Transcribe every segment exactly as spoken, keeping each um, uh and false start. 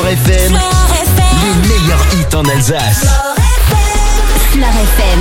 F M, les meilleurs hits en Alsace. Fleur F M.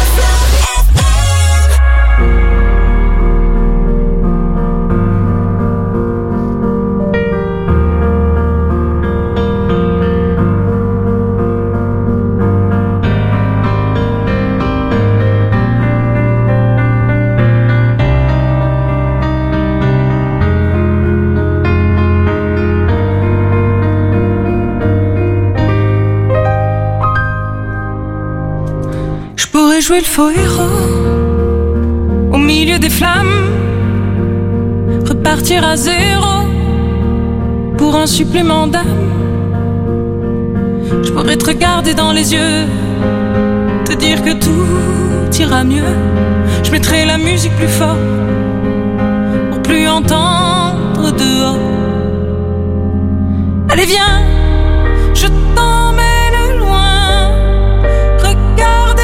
Jouer le faux héros au milieu des flammes, repartir à zéro pour un supplément d'âme. Je pourrais te regarder dans les yeux, te dire que tout ira mieux. Je mettrai la musique plus fort pour plus entendre dehors. Allez viens, je t'emmène loin, regardez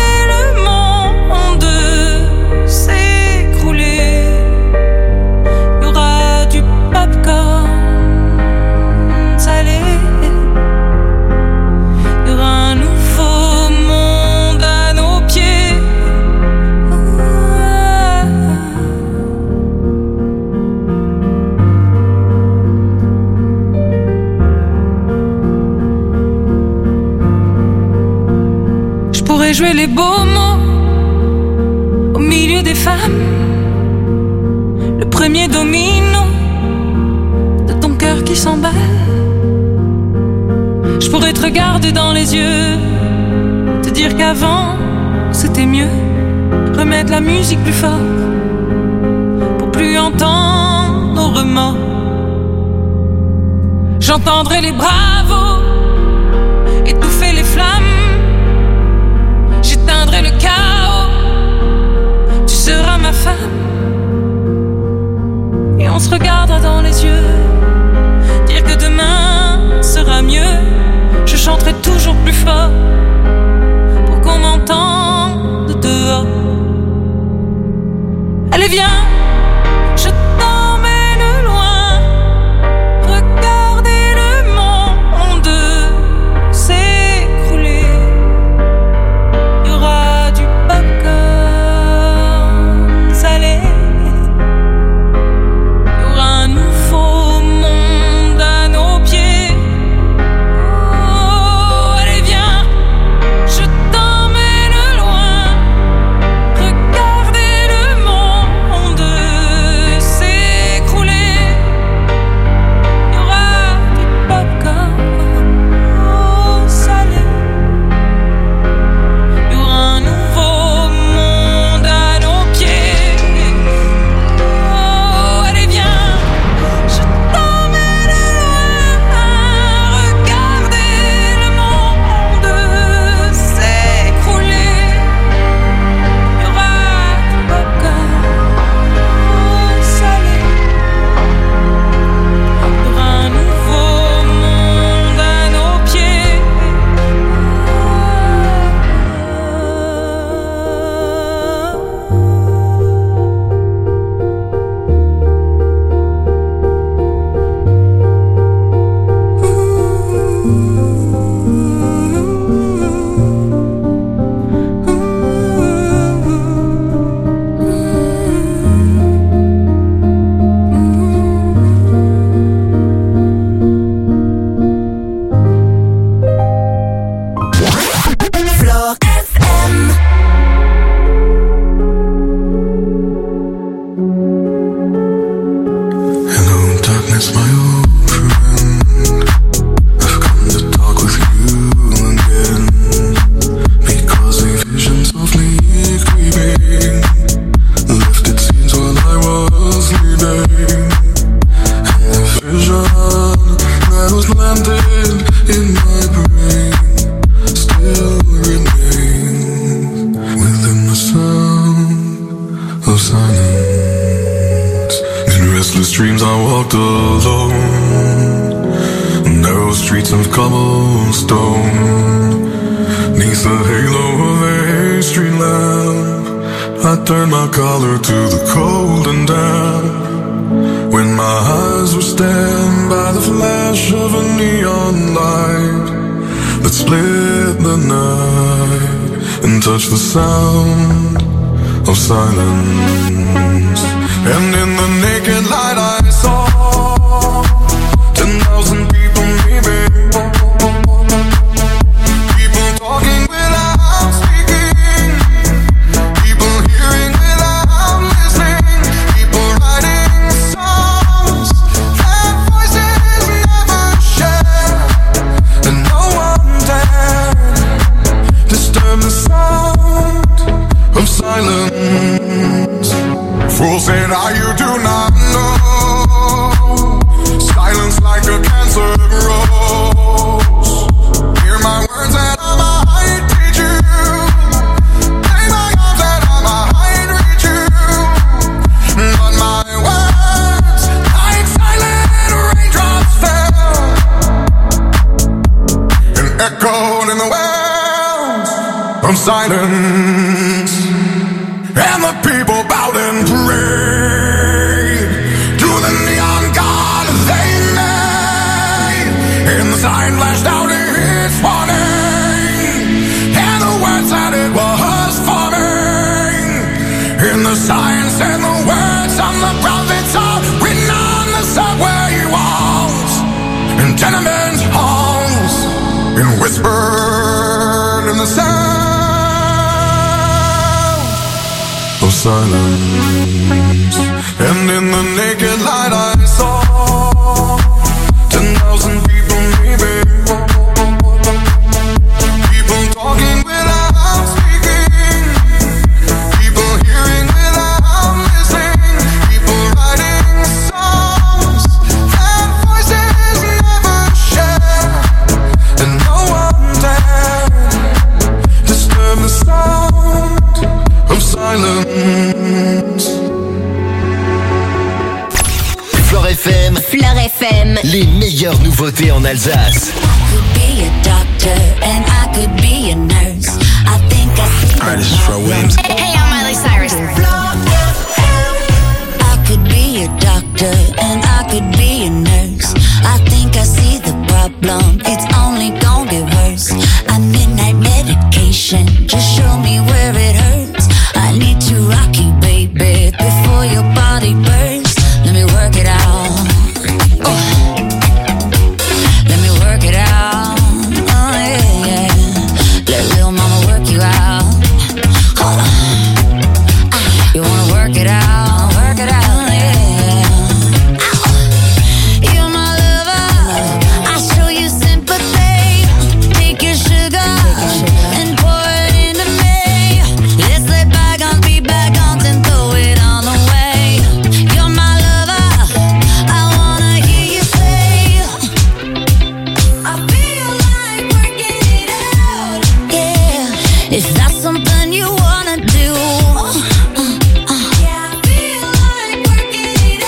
jouer les beaux mots au milieu des femmes, le premier domino de ton cœur qui s'emballe. Je pourrais te regarder dans les yeux, te dire qu'avant c'était mieux, remettre la musique plus fort pour plus entendre nos remords. J'entendrai les bravos étouffer les flammes, j'éteindrai le chaos, tu seras ma femme. Et on se regardera dans les yeux, dire que demain sera mieux. Je chanterai toujours plus fort pour qu'on m'entende dehors. Allez viens, je t'emmène loin, regardez le monde s'écrouler. Turn my collar to the cold and damp. When my eyes were staring by the flash of a neon light that split the night and touched the sound of silence. And in the naked light I saw ten thousand people maybe, people talking without speaking, people hearing without listening, people writing songs that voices never share, and no one dared disturb the sound of silence. Fools say now you do not know, silence like a cancer grows. Hear my words and I might teach you, play my arms that I might reach you, but my words like silent raindrops fell and echoed in the wells of silence. And the people bowed and prayed to the neon god they made. And the sign flashed out its warning, and the words that it was forming. And the signs and the words on the prophets are written on the subway walls and tenement halls, and whispered in the sound of silence. And in the naked light I saw ten thousand people maybe, people talking without speaking, people hearing without listening, people writing songs that voices never share, and no one dared disturb the sound of silence. Flore F M. Flore F M. Les meilleures nouveautés en Alsace. I could be a doctor and I could be a nurse. I think I see. Alright, this is Fro Williams. Hey, hey, I'm Miley Cyrus. I could be a doctor and I could be a nurse. I think I see the problem. It's only gonna get worse. I midnight medication. Just show me where it hurts. I need to rock you, baby, before your body bursts. Let me work it out. Oh. Let me work it out. Oh yeah, yeah. Let little mama work you out. Oh. You wanna work it out? Work it out. Oh, yeah, yeah. Ow. You're my lover. I show you sympathy. Take your sugar and pour it into me. Let's let bygones be bygones and throw it on away. You're my lover. I wanna hear you say, I feel like working it out. Yeah, if that's something you wanna do. Yeah, I feel like working it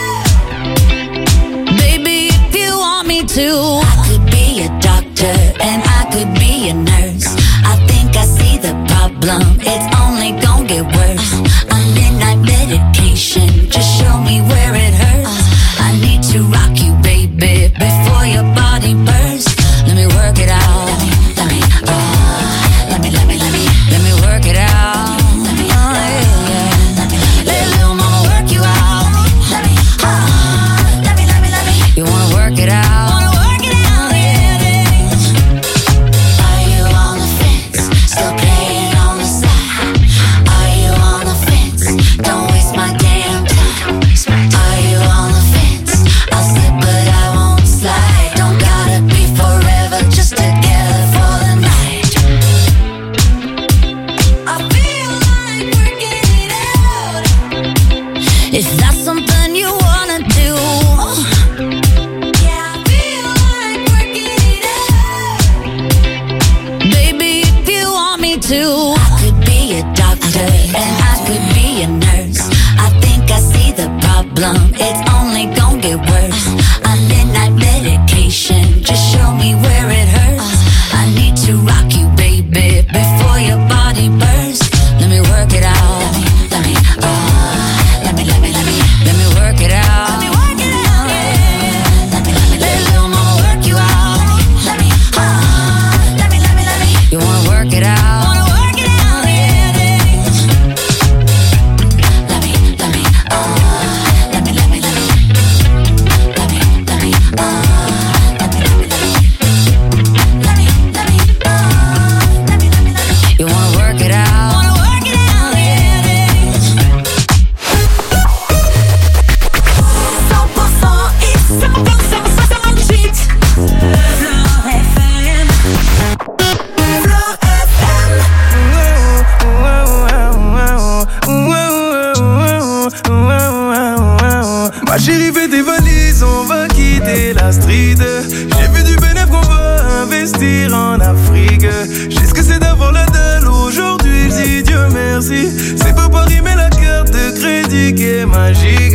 out. Baby, if you want me to. I could be a doctor and I could be a nurse. I think I see the problem. It's only gonna get worse. I'm midnight medication. Just show me where it hurts. I need to rock you, baby, before your body bursts. Let me work it out. Let me, let me, uh, let me, let me, let me, let me work it out. Let me, oh, yeah, yeah. Let me, let little mama work you out. Let me, uh, let me, let me, let me. You wanna work it out? Wanna work it out? Yeah, yeah. Are you on the fence? Still playing on the side? Are you on the fence? Don't waste my damn time. Are you on the fence? I'll slip but I won't slide. Don't gotta be forever, just together for the night. I feel like working it out. If that's something you wanna do. Yeah, I feel like working it out. Baby, if you want me to. I could be a doctor and I could be a nurse. I think I see the problem. It's only gonna get worse. I'm midnight medication. Just show me where it hurts. I need to rock you, baby, before your body bursts. Let me work it out. Let me, let me, uh, let me, let me, let me, let me work it out. Let me Ma chérie, fais tes valises, on va quitter la street. J'ai vu du bénéf qu'on va investir en Afrique. J'ai ce que c'est d'avoir la dalle aujourd'hui, je dis Dieu merci. C'est pas Paris mais la carte de crédit qui est magique.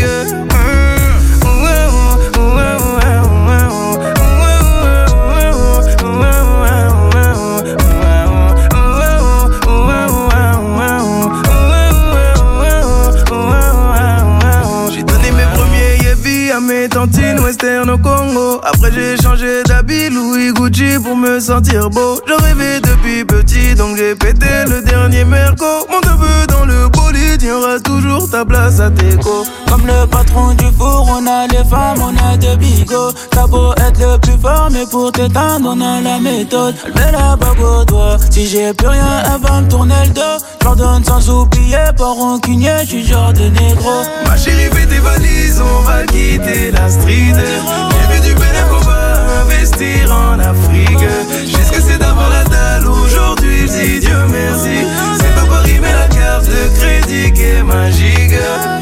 À mes tantines western au Congo. Après j'ai changé d'habit Louis Gucci pour me sentir beau. Je rêvais depuis petit donc j'ai pété le dernier Merco. Mon neveu dans le bolide, y aura toujours ta place à Teco. Comme le patron du four, on a les femmes, on a des bigots. T'as beau être le plus fort, mais pour t'éteindre, on a la méthode. Elle met la bague au doigt, si j'ai plus rien, elle va me tourner le dos. J'pardonne sans oublier, pas rancunier, j'suis genre de négro. Ma chérie, fais tes valises, on va quitter la street. J'ai vu du bénéf qu'on va investir en Afrique. J'ai ce que c'est d'avoir la dalle aujourd'hui, j'dis Dieu merci. C'est pas Paris mais la carte de crédit qui est magique.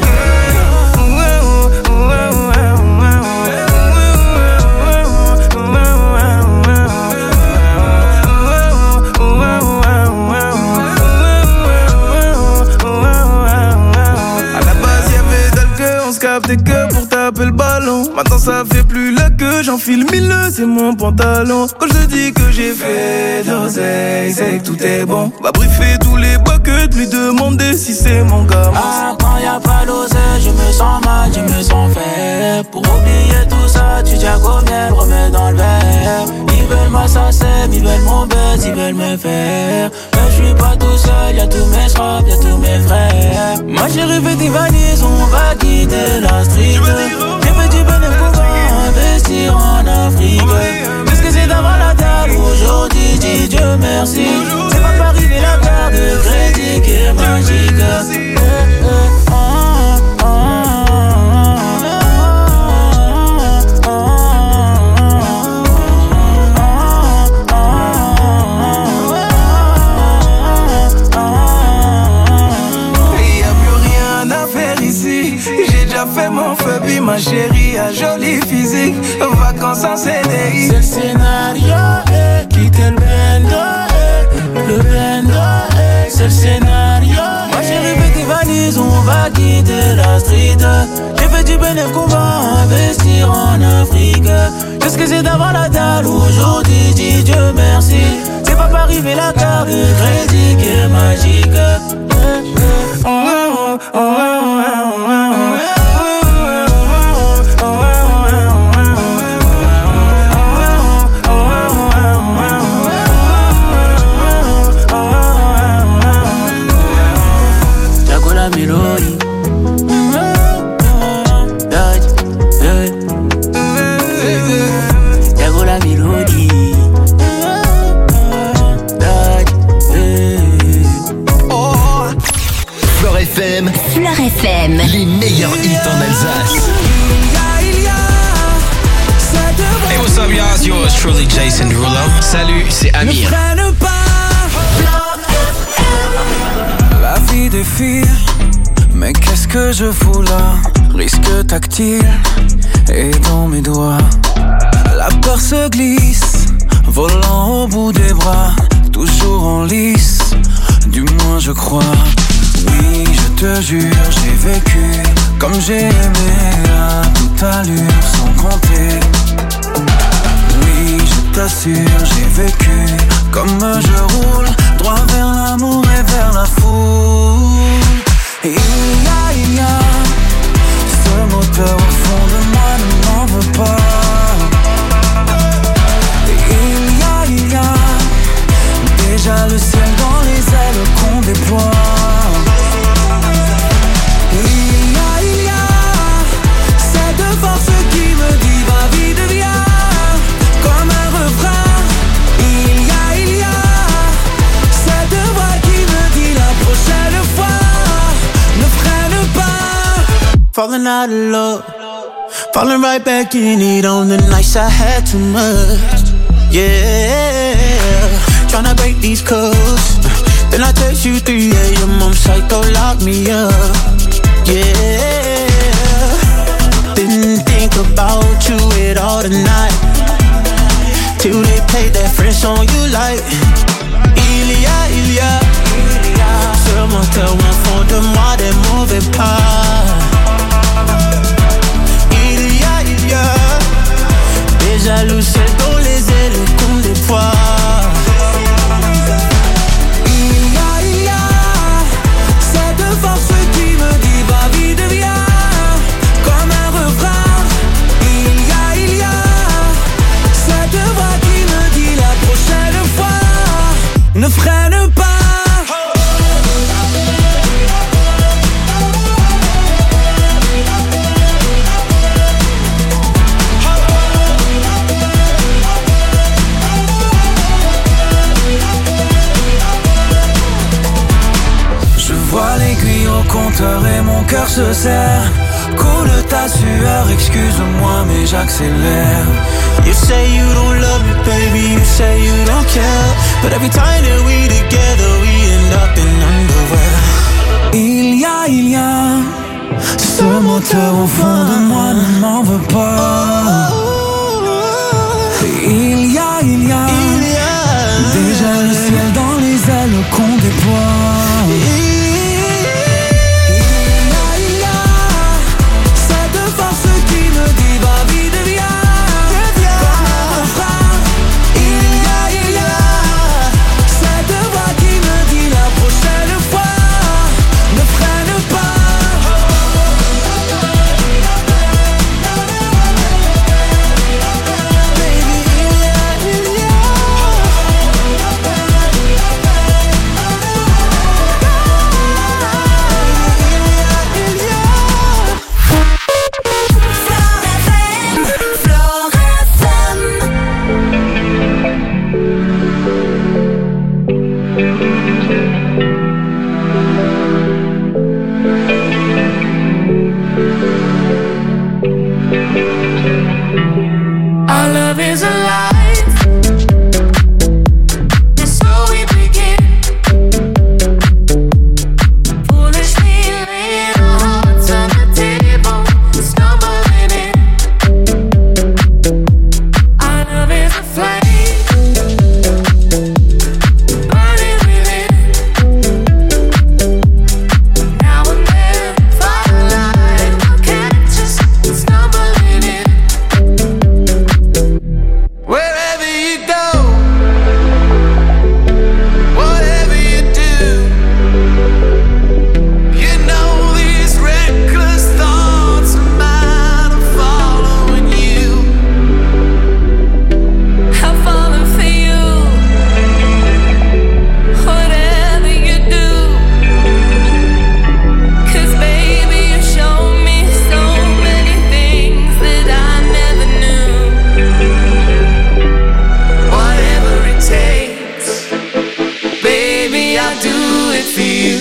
Capté que pour taper le ballon. Maintenant ça fait plus la queue, j'enfile mille, c'est mon pantalon. Quand je te dis que j'ai fait d'oseille, c'est que tout est bon. Va briefer tous les buckets, lui demander si c'est mon gars. Ah, quand y'a pas d'oseille, je me sens mal, je me sens faible. Pour oublier tout ça, tu tiens comme miel, remets dans le verre. Ils veulent m'assassin, ils veulent mon buzz, ils veulent me faire. Mais je suis pas tout seul, y'a tous mes straps, y'a tous mes frères. Moi j'ai rêvé des valises, on va quitter la street. J'ai fait du bénéfice pour investir en Afrique. Qu'est-ce que c'est d'avoir la dalle aujourd'hui, dis Dieu merci. C'est pas Paris mais la carte de crédit qui est magique. Eh, eh, ah, ah, fait mon feu, puis ma chérie a joli physique. Vacances en C D I. C'est le scénario, eh, quitter le bendo, eh, le bendo, eh, c'est le scénario. Moi j'ai rêvé des valises, on va quitter la street. J'ai fait du bénéfice qu'on va investir en Afrique. Qu'est-ce que c'est d'avoir la dalle aujourd'hui, dis Dieu merci. C'est pas Paris mais la carte de crédit qui est magique. Eh, eh, oh, oh, oh, oh, oh, oh. Fleur F M, les meilleurs hits en Alsace. Hey, what's up, y'all? It's yours truly, Jason Derulo. Salut, c'est Amir. La vie défile, mais qu'est-ce que je fous là? Risque tactile et dans mes doigts. La peur se glisse, volant au bout des bras, toujours en lice, du moins je crois. Oui, je te jure, j'ai vécu comme j'ai aimé à toute allure, sans compter. Oui, je t'assure, j'ai vécu comme je roule, droit vers l'amour et vers la foule. Et il y a, il y a ce moteur au fond de moi, ne m'en veux pas. Et il y a, il y a déjà le ciel dans les ailes qu'on déploie. Il y a, il y a cette force qui me dit va vite viens, comme un refrain. Il y a, il y a cette voix qui me dit la prochaine fois ne freine pas. Falling out of love, falling right back in it on the nights I had too much. Yeah, tryna break these codes. Then I text you three a.m. I'm psycho, lock me up. Yeah, then se serre. Coule ta sueur, excuse-moi mais j'accélère. You say you don't love me, baby, you say you don't care. But every time that we together, we end up in underwear. Il y a, il y a ce moteur au fond de moi, ne m'en veux pas. Il y a, il y a, il y a déjà le ciel dans les ailes qu'on déploie. Il y a, il y a cette force qui me dit va vite, viens. Comme un frère. Il y a, il y a cette voix qui me dit la prochaine fois ne freine pas. Our love is alive. And so we begin. Foolishly laying our hearts on the table, stumbling in. Our love is a flame, burning within. Now and then, firelight will catch us stumbling in. Wherever you go, whatever you do, you know these reckless thoughts of mine are following you. I've fallen for you. Whatever you do, 'cause baby you show me so many things that I never knew. Whatever it takes, baby, I'll do it for you.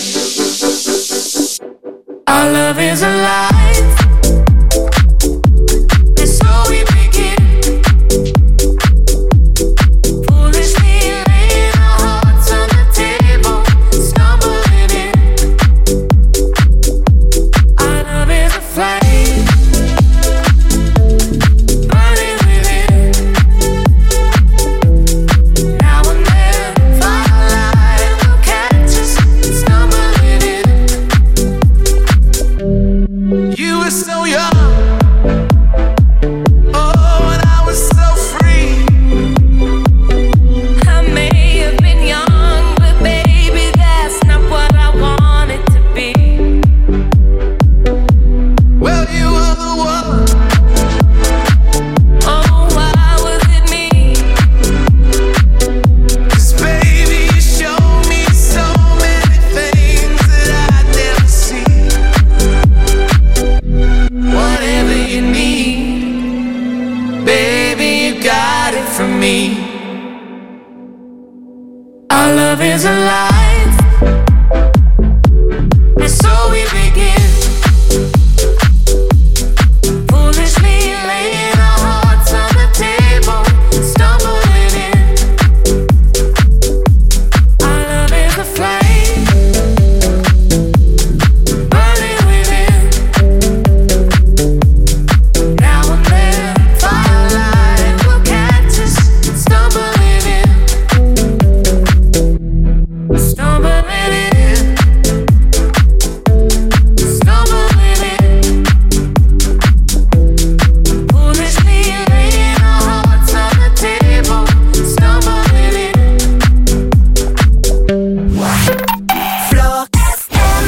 Our love is alive. And so we begin. Foolishly laying our hearts on the table, stumbling in. Our love is a flame, burning within. Now and then, firelight will catch us stumbling in. You were so young, oh, and I was so free. I may have been young, but baby, that's not what I wanted to be. Well, you were the one. Oh, why was it me? 'Cause baby, you showed me so many things that I'd never seen. Whatever you need, baby, you got it from me. Our love is alive. And so we begin. Foolishly laying our hearts on the table, stumbling in. Our love is a flame, burning within. Now and then, firelight will catch us stumbling in. Stumbling in. Stumbling in. Foolishly laying our hearts on the table, stumbling in. Floor F M.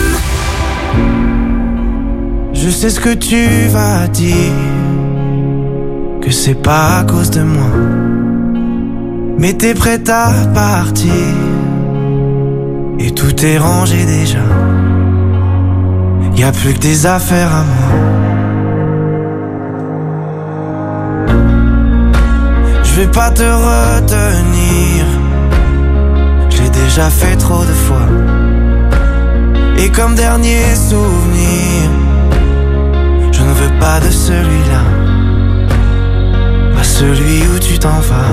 Je sais ce que tu vas dire, que c'est pas à cause de moi, mais t'es prête à partir, et tout est rangé déjà. Y a plus que des affaires à moi. Je vais pas te retenir, je l'ai déjà fait trop de fois. Et comme dernier souvenir, pas de celui-là, pas celui où tu t'en vas.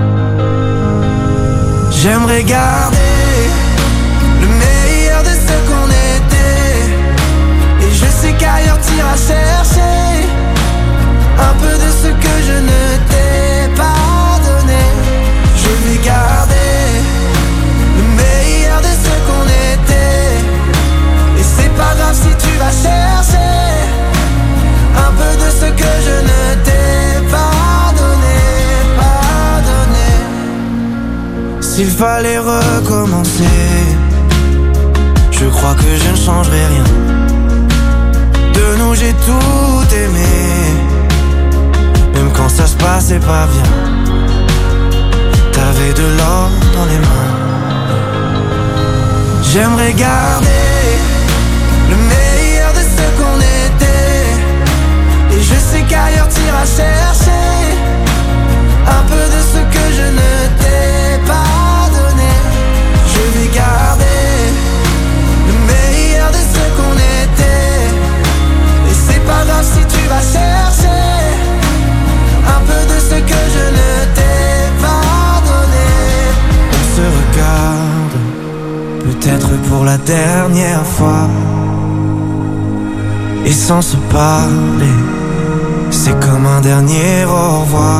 J'aimerais garder le meilleur de ce qu'on était, et je sais qu'ailleurs t'iras chercher un peu de ce que je ne t'ai pas donné. Je vais garder le meilleur de ce qu'on était, et c'est pas grave si tu vas chercher un peu de ce que je ne t'ai pas donné, pas donné. S'il fallait recommencer, je crois que je ne changerai rien. De nous j'ai tout aimé, même quand ça se passait pas bien. T'avais de l'or dans les mains. J'aimerais garder le meilleur de ce qu'on était, et je sais qu'ailleurs t'iras chercher un peu de ce que je ne t'ai pas donné. Je vais garder le meilleur de ce qu'on était, et c'est pas grave si tu vas chercher un peu de ce que je ne t'ai pas donné. On se regarde, peut-être pour la dernière fois, et sans se parler, c'est comme un dernier au revoir.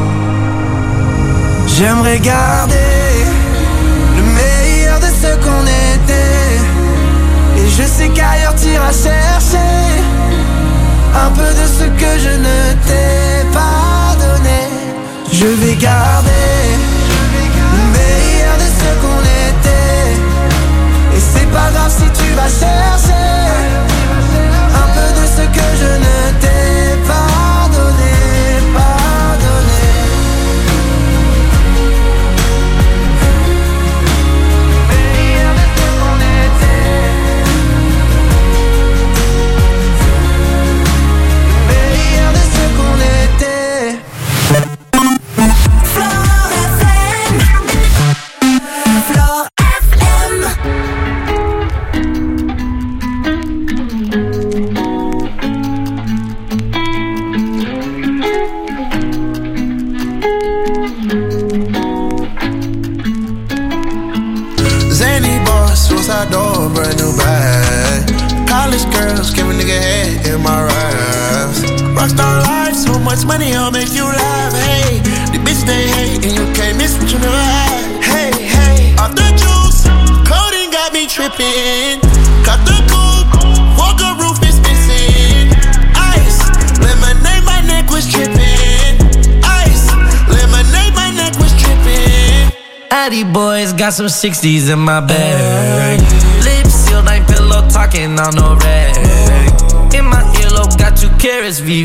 J'aimerais garder le meilleur de ce qu'on était, et je sais qu'ailleurs t'iras chercher un peu de ce que je ne t'ai pas donné. Je vais garder le meilleur de ce qu'on était, et c'est pas grave si tu vas chercher un peu de ce que je ne t'ai pas donné, pas donné. Meilleur de ce qu'on était, meilleur de ce qu'on était. Flore F M, Flore F M. Zany boss, suicide door, brand new bag. College girls, give a nigga head in my raps. Rockstar life, so much money, I'll make you laugh. Hey, the bitch they hate, and you can't miss what you never had. Hey, hey, off the juice, codeine got me tripping. Cut the coupe, Walker roof is missing. Ice, lemonade, my neck was tripping. Ice, lemonade, my neck was tripping. Addy boys got some sixties in my bag. Lips sealed, ain't pillow talking on no rag. In my earlobe, got two carats, V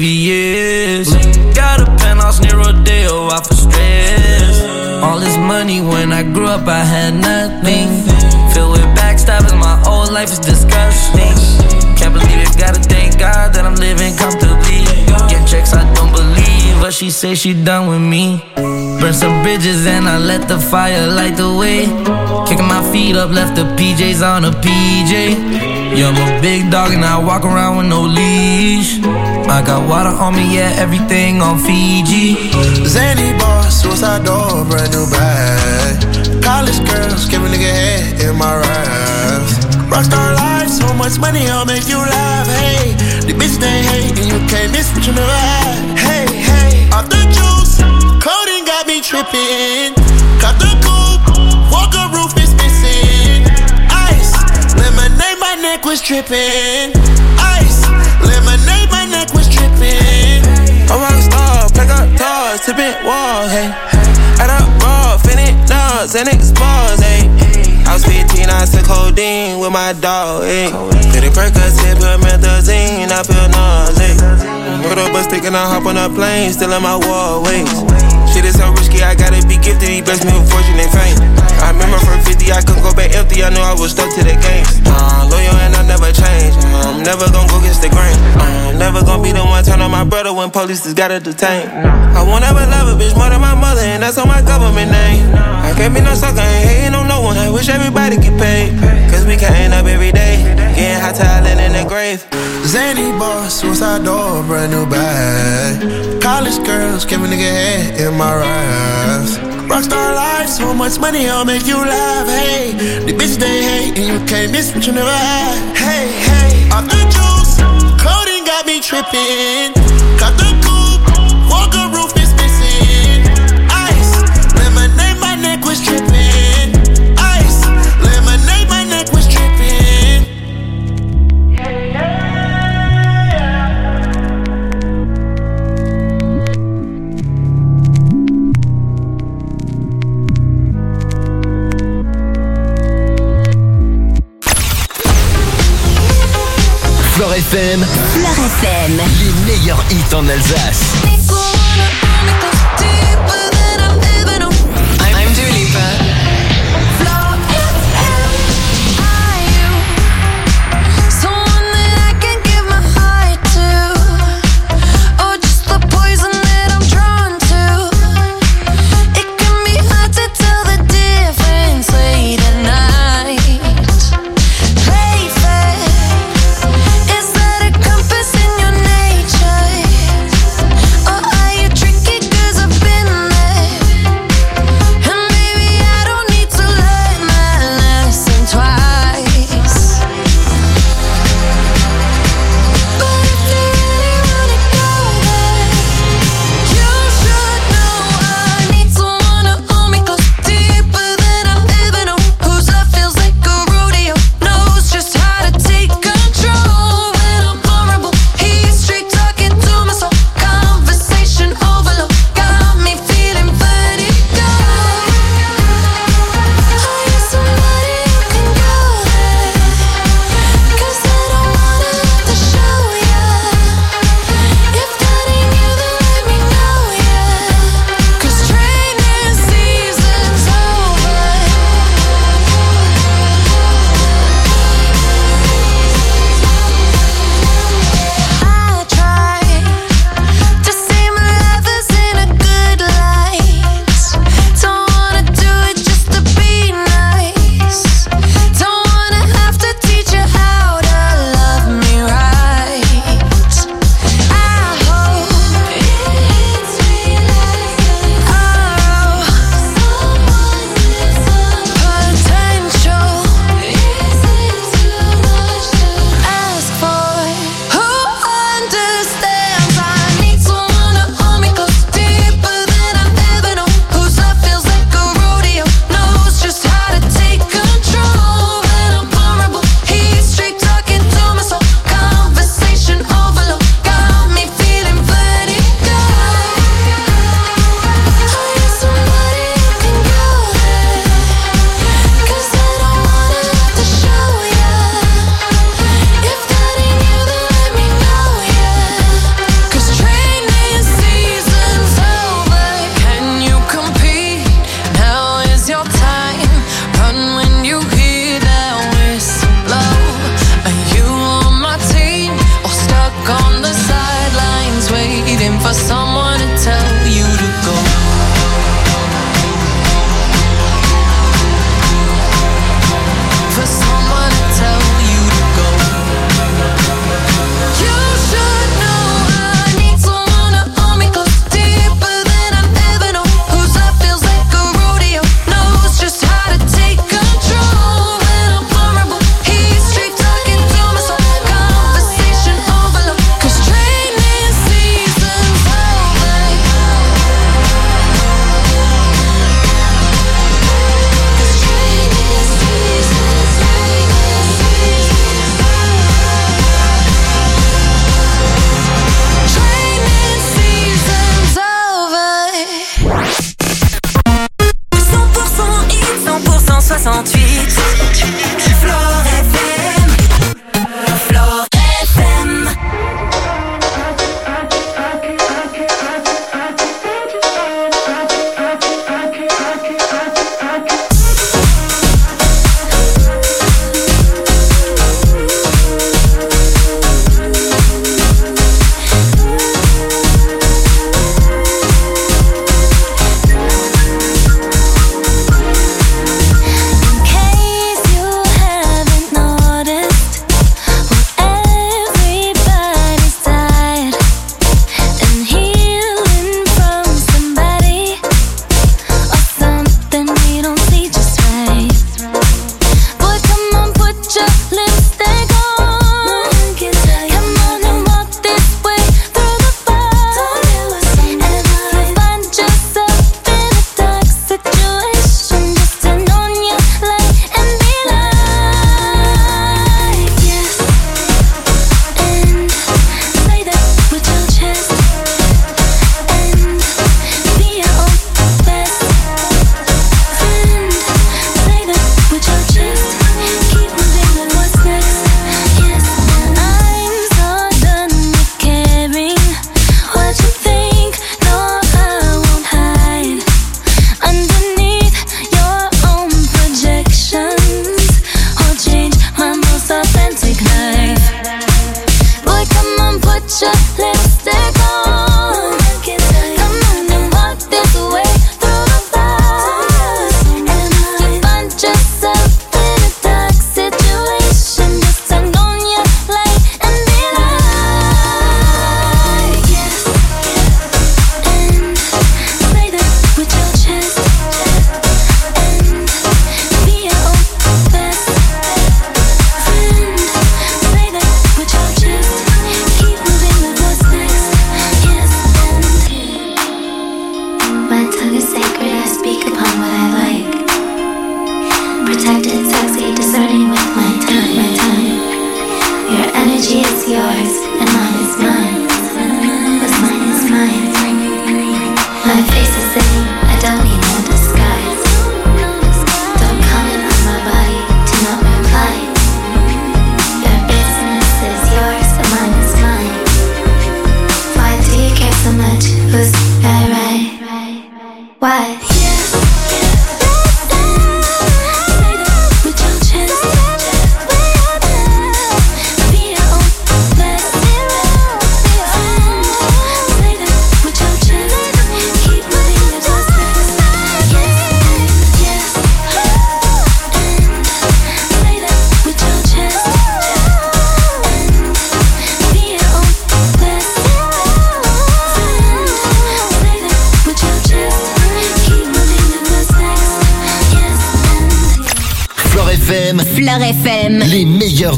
V S. Got a penthouse near Rodeo, out for stress. All this money, when I grew up, I had nothing. Filled with backstabbing, my whole life is disgusting. Can't believe it, gotta thank God that I'm living comfortably. Get checks, I don't believe, but she say she done with me. Burn some bridges and I let the fire light the way. Kicking my feet up, left the P Js on a P J. Yeah, I'm a big dog and I walk around with no leash. I got water on me, yeah, everything on Fiji. Zany boss, suicide door, brand new bag. College girls, give a nigga head in my raps. Rockstar life, so much money, I'll make you laugh. Hey, the bitch they hate, and you can't miss what you never had. Hey, hey, off the juice, codeine got me tripping. Cut the coupe, Walker roof is missing. Ice, lemonade, my neck was tripping. Ice, lemonade, my neck was tripping. I'm a rockstar, pack up doors, tipping walls, hey. Add up raw, finish nuts, and expose, hey. I was fifteen, I took codeine with my dog, ayy. Fitting Percocet, put methazine, I feel nauseous. Put up a stick and I hop on a plane, still in my wallways. Shit is so risky, I gotta be gifted, he blessed me with fortune and fame. I remember from fifty, I couldn't go back empty, I knew I was stuck to the game. Uh, loyal and I never change, I'm never gonna go against the grain. I'm never gonna be the one turn on my brother when police just gotta detain. I won't ever love a bitch more than my mother, and that's on my government name. I can't be no sucker, ain't hating on no one, I wish everybody get paid. Cause we can't up every day, getting hot talent in the grave. Zany boss, suicide door, brand new bag. College girls, give a nigga head in my raps. Rockstar life, so much money, I'll make you laugh. Hey, the bitch they hate, and you can't miss what you never had. Hey, hey, off the juice, clothing got me tripping. Cut the coupe, Walker roof is missing. Ice, lemonade, my neck was tripping. Ice, lemonade, my neck was tripping. Fleur F M. Fleur F M. Les meilleurs hits en Alsace. I'm Dua Lipa. Trick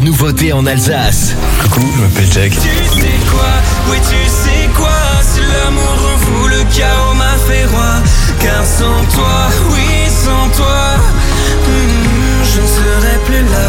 nouveauté en Alsace. Coucou, je m'appelle Jack. Tu sais quoi, oui tu sais quoi, si l'amour en vous, le chaos m'a fait roi. Car sans toi, oui sans toi, hmm, je ne serais plus là.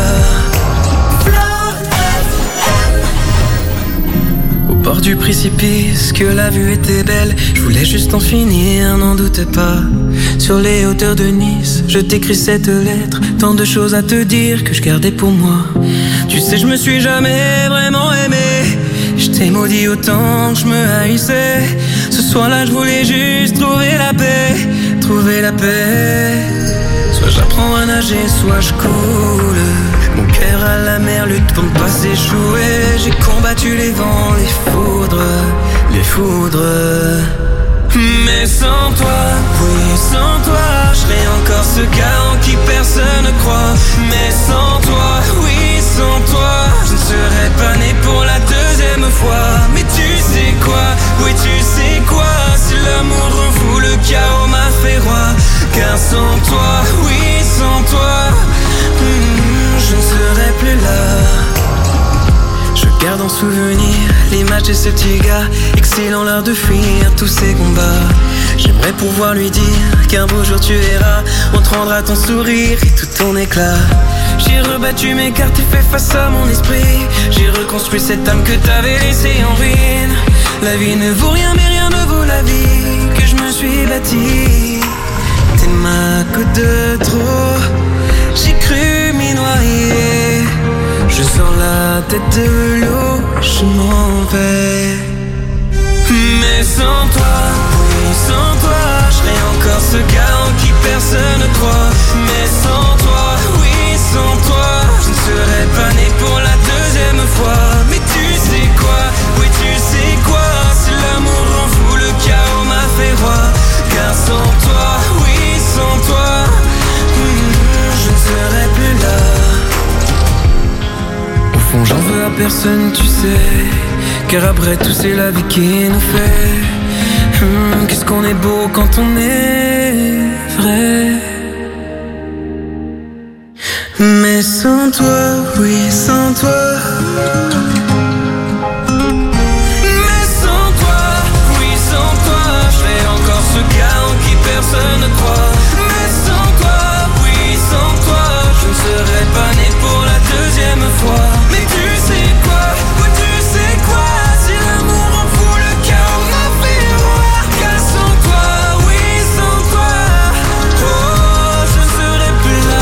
Au bord du précipice, que la vue était belle, je voulais juste en finir, n'en doute pas. Sur les hauteurs de Nice, je t'écris cette lettre, tant de choses à te dire que je gardais pour moi. Tu sais, je me suis jamais vraiment aimé, je t'ai maudit autant que je me haïssais. Ce soir-là, je voulais juste trouver la paix, trouver la paix. Soit j'apprends à nager, soit je coule. Mon cœur à la mer lutte pour ne pas s'échouer. J'ai combattu les vents, les foudres, les foudres. Mais sans toi, oui sans toi, je serais encore ce gars en qui personne ne croit. Mais sans toi, oui sans toi, je ne serais pas né pour la deuxième fois. Mais tu sais quoi, oui tu sais quoi, si l'amour en vous, le chaos m'a fait roi. Car sans toi, oui sans toi, hmm, je ne serais plus là. Je garde en souvenir l'image de ce petit gars, excellent l'art de fuir tous ces combats. J'aimerais pouvoir lui dire qu'un beau jour tu verras, on te rendra ton sourire et tout ton éclat. J'ai rebattu mes cartes et fait face à mon esprit. J'ai reconstruit cette âme que t'avais laissée en ruine. La vie ne vaut rien mais rien ne vaut la vie que je me suis bâtie. T'es ma goutte de trop, j'ai cru m'y noyer. Je sors la tête de l'eau, je m'en vais. Mais sans toi, oui sans toi, je serais encore ce gars en qui personne ne croit. Mais sans toi, oui sans toi, je ne serais pas né pour la deuxième fois. Mais tu sais quoi, oui tu sais quoi, si l'amour en vous, le chaos m'a fait roi. Car sans toi, oui sans toi, hmm, je ne serais plus là. Au fond j'en veux à personne tu sais, car après tout c'est la vie qui nous fait. Hum, qu'est-ce qu'on est beau quand on est vrai. Mais sans toi, oui sans toi. Mais sans toi, oui sans toi, je serais encore ce gars en qui personne ne croit. Mais sans toi, oui sans toi, je ne serais pas né pour la deuxième fois. Mais tu sais quoi, oui tu sais quoi, si l'amour en vous, le chaos m'a fait roi. Car sans toi, oui sans toi, oh je ne serais plus là.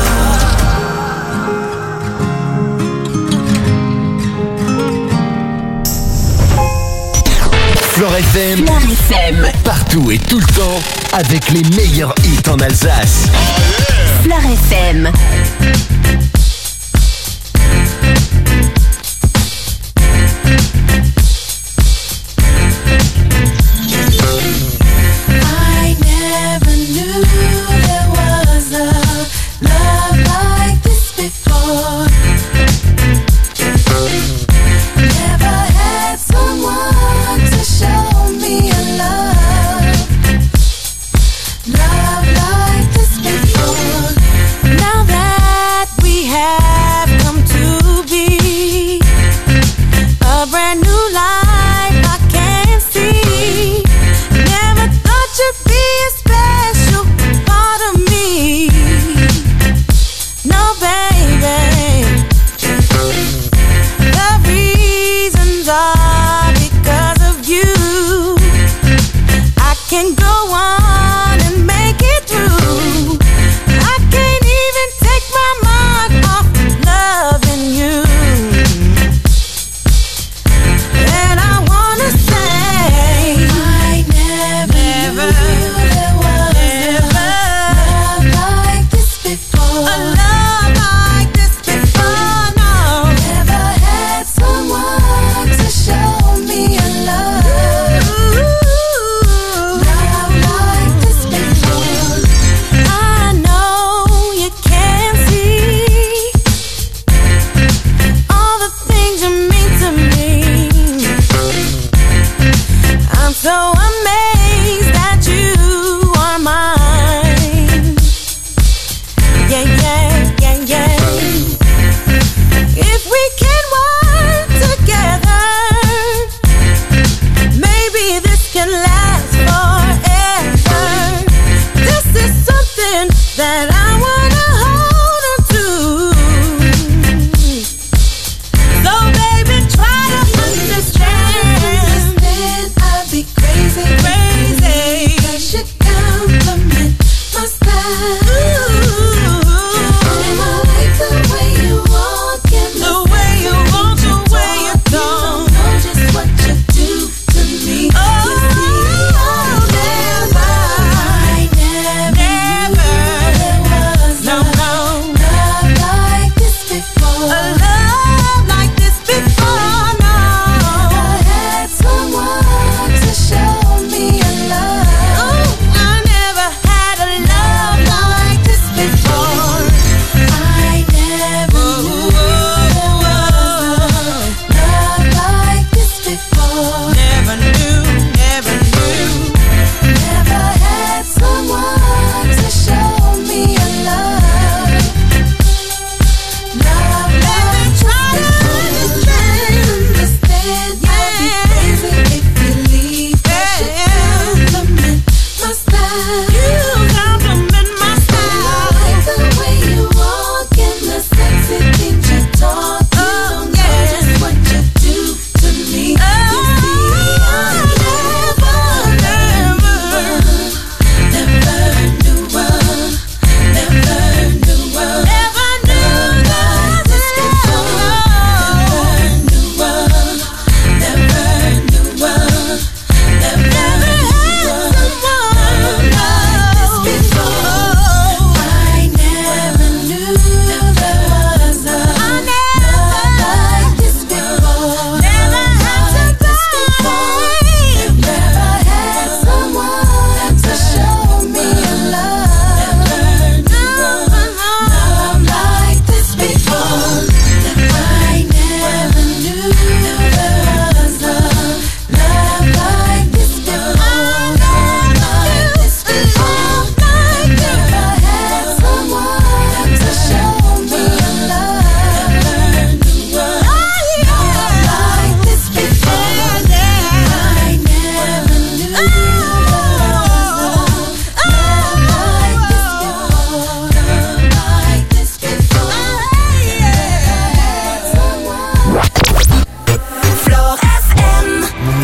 Flore F M, Flore F M, partout et tout le temps, avec les meilleurs hits en Alsace. Flore F M. Now that we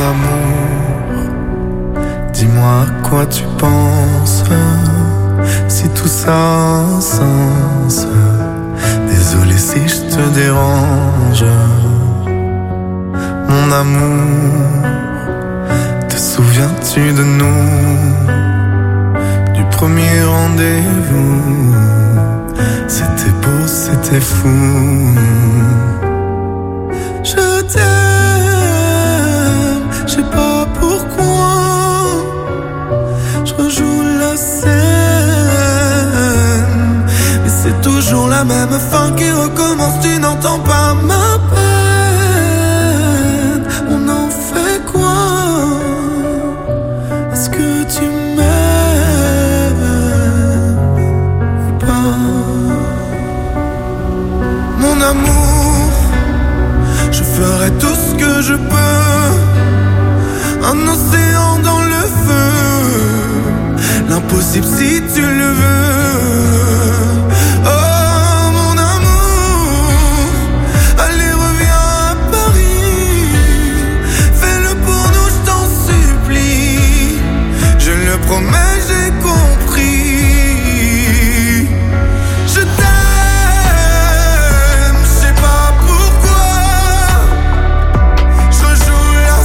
amour, dis-moi à quoi tu penses. Si tout ça a un sens, désolé si je te dérange. Mon amour, te souviens-tu de nous, du premier rendez-vous? C'était beau, c'était fou. Je t'aime, je sais pas pourquoi. Je rejoue la scène, mais c'est toujours la même fin qui recommence. Tu n'entends pas ma peine. On en fait quoi? Est-ce que tu m'aimes ou pas? Mon amour, je ferai tout ce que je peux. Un océan dans le feu, l'impossible si tu le veux. Oh mon amour, allez reviens à Paris. Fais-le pour nous, je t'en supplie. Je le promets, j'ai compris. Je t'aime, je sais pas pourquoi. Je rejoue la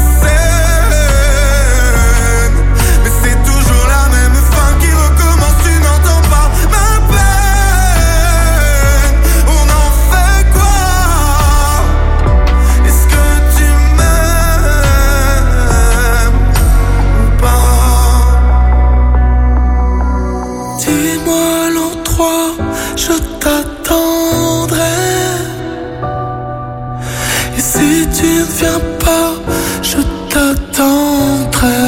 scène, mais c'est toujours la même fin qui recommence. Tu n'entends pas ma peine. On en fait quoi? Est-ce que tu m'aimes ou pas? Dis-moi l'endroit, je t'attendrai. Et si tu ne viens pas, je t'attendrai.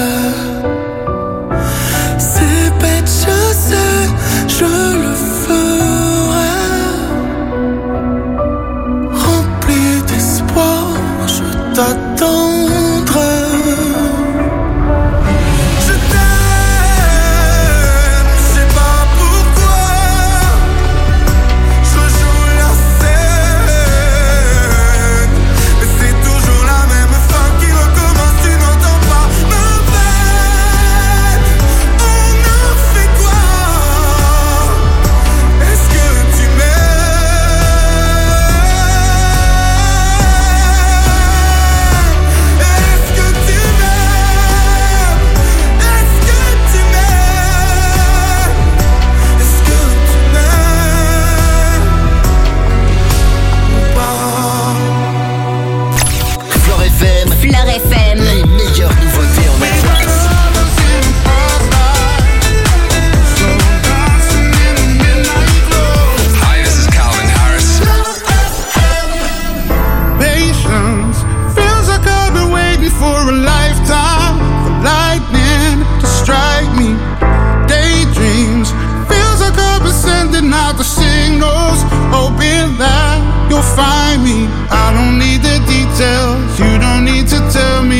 C'est bête, je sais, je le ferai. Rempli d'espoir, je t'attendrai. Je t'aime, je sais pas pourquoi. Je rejoue la scène, mais c'est toujours la même fin qui recommence. Tu n'entends pas ma peine. On en fait quoi? Est-ce que tu m'aimes? Est-ce que tu m'aimes? Est-ce que tu m'aimes? Est-ce que tu m'aimes ou pas? Flore F M, Fleur F M. les meilleures nouveautés en Alsace. Hi, this is Calvin Harris. Patience feels like I've been waiting for a lifetime for lightning to strike me. Daydreams feels like I've been sending out the signals, hoping that you'll find me. I don't need the details, you don't need to tell me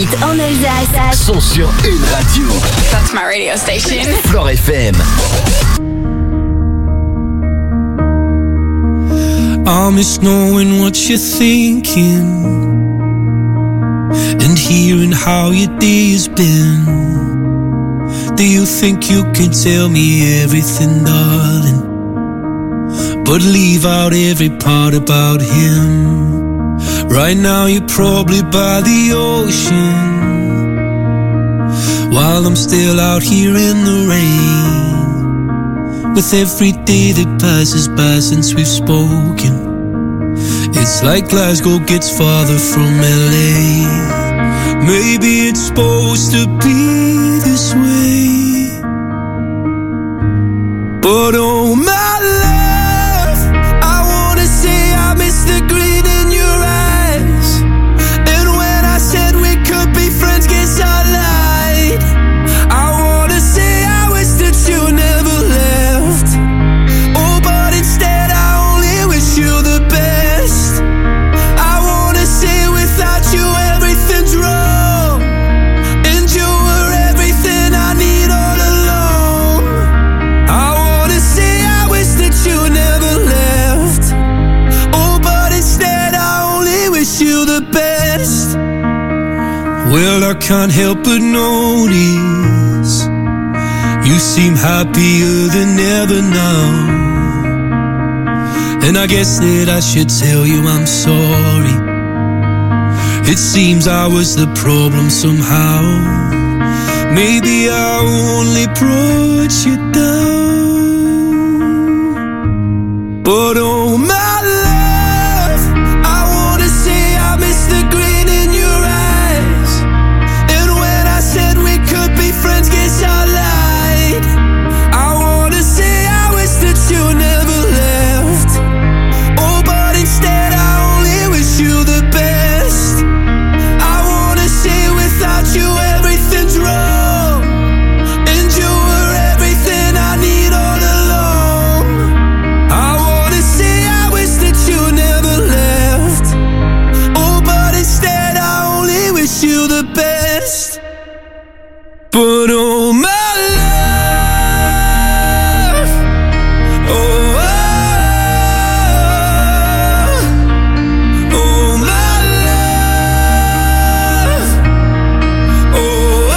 hits en Alsace sont sur une radio. That's my radio station. Floor F M. I miss knowing what you're thinking and hearing how your day has been. Do you think you can tell me everything, darling, but leave out every part about him? Right now you're probably by the ocean, while I'm still out here in the rain. With every day that passes by since we've spoken, it's like Glasgow gets farther from L A. Maybe it's supposed to be this way, but oh my love, I wanna say I miss the green in your eyes. And when I said we could be friends, guess I lied. I wanna say I wish that you never left. Oh, but instead I only wish you the best. I wanna say without you everything's wrong, and you were everything I need all along. I wanna say I wish that you never left. Oh, but instead I only wish you the best. Well, I can't help but notice you seem happier than ever now, and I guess that I should tell you I'm sorry. It seems I was the problem somehow. Maybe I only brought you down, but oh my love, I wanna say I miss the green in your eyes. And when I said we could be friends, guess I lied. I wanna say I wish that you never left. Oh, but instead I only wish you the best. I wanna say without you everything's wrong, and you were everything I need all along. I wanna say I wish that you never left. Oh, but instead I only wish you the best. But oh my love, oh, oh, oh my love, oh,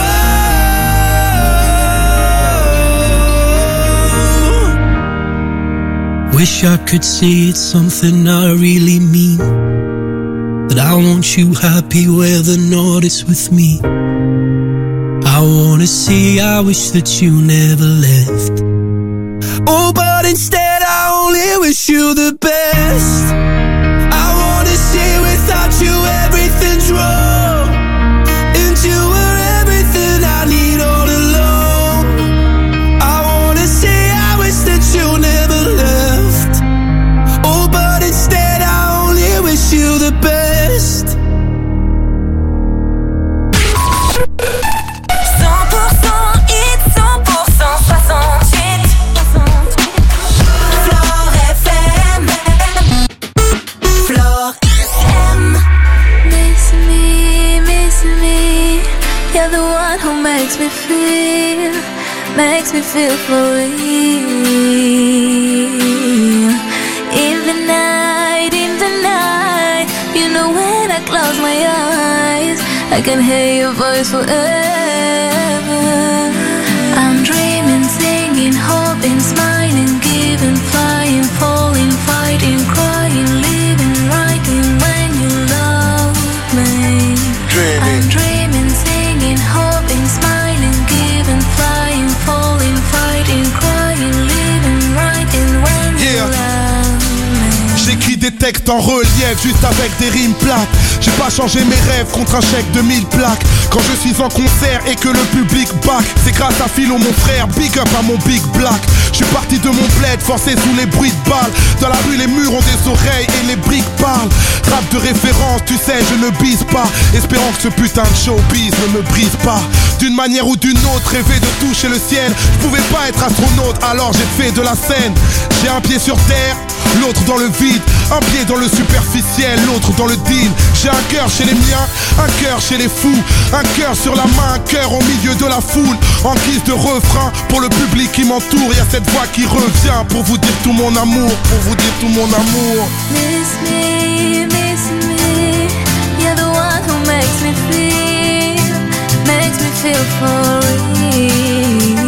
oh. Wish I could say it's something I really mean, that I want you happy whether or not it's with me. I wanna say I wish that you never left. Oh, but instead I only wish you the best. I wanna say without you everything's wrong, and you were everything I need all along. I wanna say I wish that you never left. Oh, but instead I only wish you the best. cent pour cent hit, cent pour cent soixante-huit. Floor F M. Floor F M. Miss me, miss me. You're the one who makes me feel, makes me feel for real. In the night, in the night, you know when I close my eyes, I can hear your voice forever. I'm dreaming, singing, hoping, smiling, giving, flying, falling, fighting, crying, living, writing when you love me. I'm dreaming, singing, hoping, smiling, giving, flying, falling, fighting, crying, living, writing when you Yeah. love me. J'écris des textes en relief, juste avec des rimes plates. J'ai pas changé mes rêves contre un chèque de mille plaques. Quand je suis en concert et que le public back, c'est grâce à Philo mon frère, big up à mon big black. Je suis parti de mon bled, forcé sous les bruits de balles. Dans la rue les murs ont des oreilles et les briques parlent. Rap de référence, tu sais je ne bise pas, espérant que ce putain de showbiz ne me brise pas. D'une manière ou d'une autre, rêver de toucher le ciel. Je pouvais pas être astronaute, alors j'ai fait de la scène. J'ai un pied sur terre, l'autre dans le vide. Un pied dans le superficiel, l'autre dans le deal. J'ai un cœur chez les miens, un cœur chez les fous. Un cœur sur la main, un cœur au milieu de la foule. En guise de refrain, pour le public qui m'entoure. Y'a cette voix qui revient pour vous dire tout mon amour. Pour vous dire tout mon amour. Miss me, miss me. You're the one who makes me feel, makes me feel for real.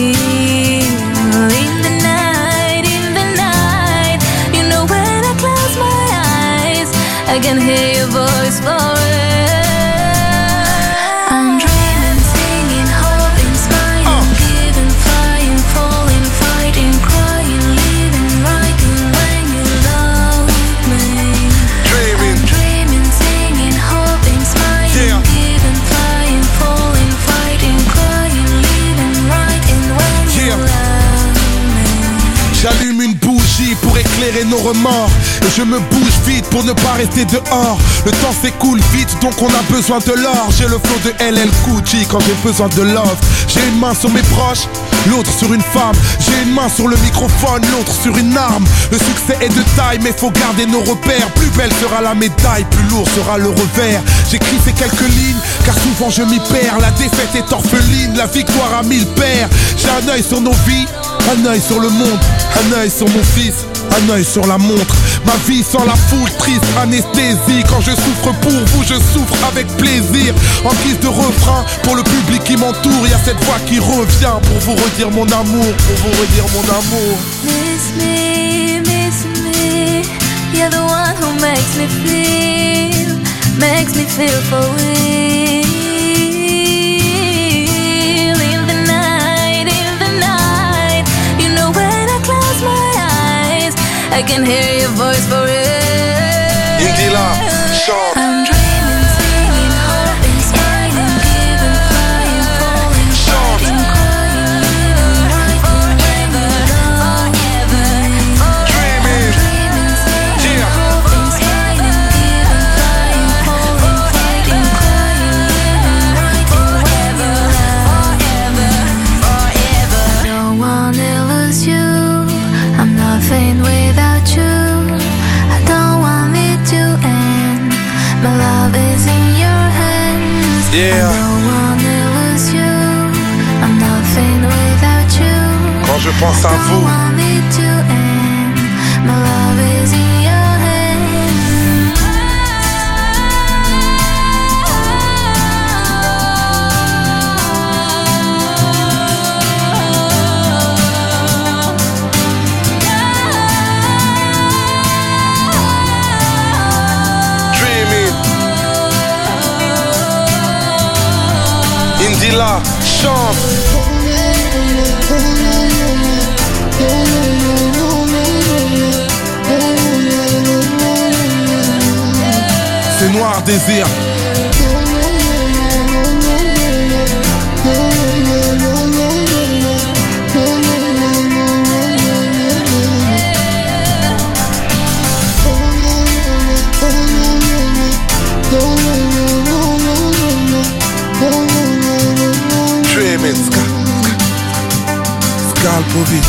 In the night, in the night, you know when I close my eyes, I can hear your voice forever. I'm dreaming, singing, hoping, smiling, giving, flying, falling, fighting, crying, living, writing when you love me. Dreaming, I'm dreaming, singing, hoping, smiling, Yeah. giving, flying, falling, fighting, crying, living, writing when you Yeah. love me. J'allume une bougie pour éclairer nos remords. Et je me bouge vite pour ne pas rester dehors. Le temps s'écoule vite donc on a besoin de l'or. J'ai le flow de L L Cool J quand j'ai besoin de love. J'ai une main sur mes proches, l'autre sur une femme. J'ai une main sur le microphone, l'autre sur une arme. Le succès est de taille mais faut garder nos repères. Plus belle sera la médaille, plus lourd sera le revers. J'écris ces quelques lignes car souvent je m'y perds. La défaite est orpheline, la victoire a mille pères. J'ai un œil sur nos vies, un œil sur le monde, un œil sur mon fils, un œil sur la montre. Ma vie sans la foule, triste anesthésie. Quand je souffre pour vous, je souffre avec plaisir. En guise de refrain, pour le public qui m'entoure, y'a cette voix qui revient pour vous redire mon amour, pour vous redire mon amour. Miss me, miss me. You're the one who makes me feel, makes me feel for real. In the night, in the night, you know when I close my eyes, I can hear your voice for real. Indila, chante. I'm dreaming, singing, hoping, smiling, giving, flying, falling, fighting, crying, living, writing when you love me. Dreaming, Dreaming, singing, Yeah. hoping, smiling, giving, flying, falling, fighting, crying, living, writing when you love me. No one else you. I'm nothing without you. I don't want it to end. My love is in your hands. Yeah. I don't wanna lose you. I'm nothing without you. Quand je pense à I don't vous, want it to end. My love is in your dreaming. Indila, chante. C'est noir désir. Dreaming, ska, ska, Skalpovic.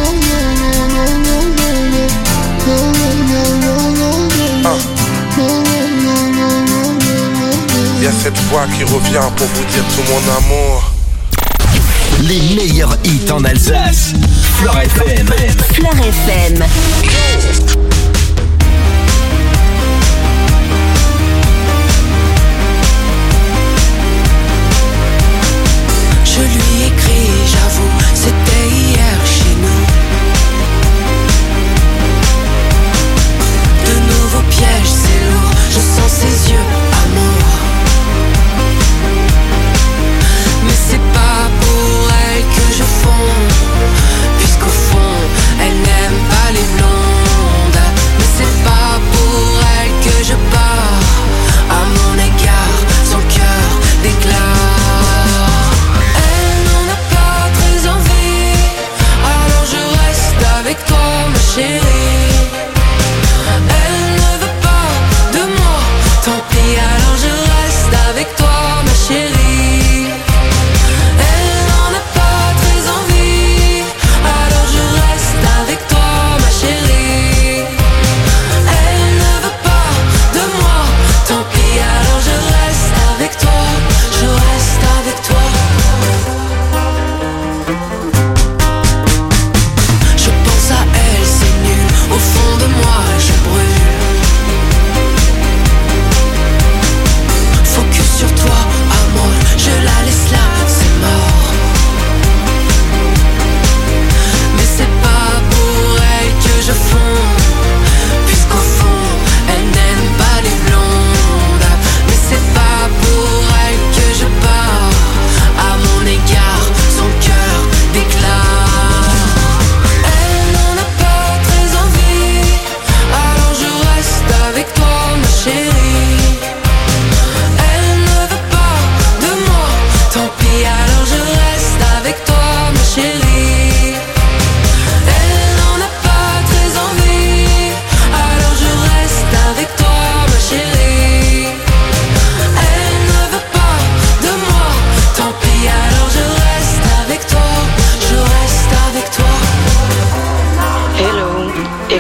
Ah. Y a cette voix qui revient pour vous dire tout mon amour. Les meilleurs hits en Alsace. Fleur F M. Fleur F M. Je lui écris, j'avoue, c'était hier chez nous. De nouveaux pièges, c'est lourd, je sens ses yeux, amour. Mais c'est pas pour elle que je fonds, puisqu'au fond, elle n'aime pas les blondes. Mais c'est pas pour elle que je pars, à mon égard, son cœur déclare. Avec toi ma chérie, elle ne veut pas de moi, tant pis alors je reste avec toi ma chérie. Elle n'en a pas très envie, alors je reste avec toi ma chérie.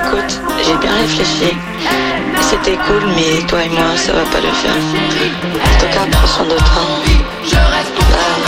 Écoute, j'ai bien réfléchi. C'était cool, mais toi et moi, ça va pas le faire. En tout cas, prends soin de toi. Bye.